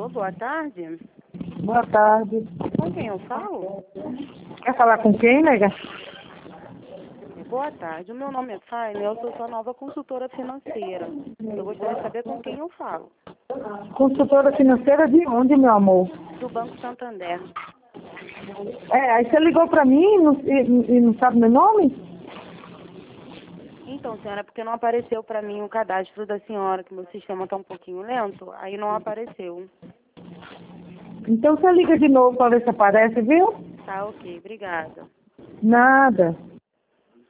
Alô, boa tarde. Boa tarde. Com quem eu falo? Quer falar com quem, nega? Boa tarde, o meu nome é Faine, eu sou sua nova consultora financeira. Eu gostaria de saber com quem eu falo. Consultora financeira de onde, meu amor? Do Banco Santander. Aí você ligou pra mim e não sabe meu nome? Então, senhora, porque não apareceu para mim o cadastro da senhora, que meu sistema está um pouquinho lento, aí não apareceu. Então você liga de novo pra ver se aparece, viu? Tá, ok, obrigada. Nada.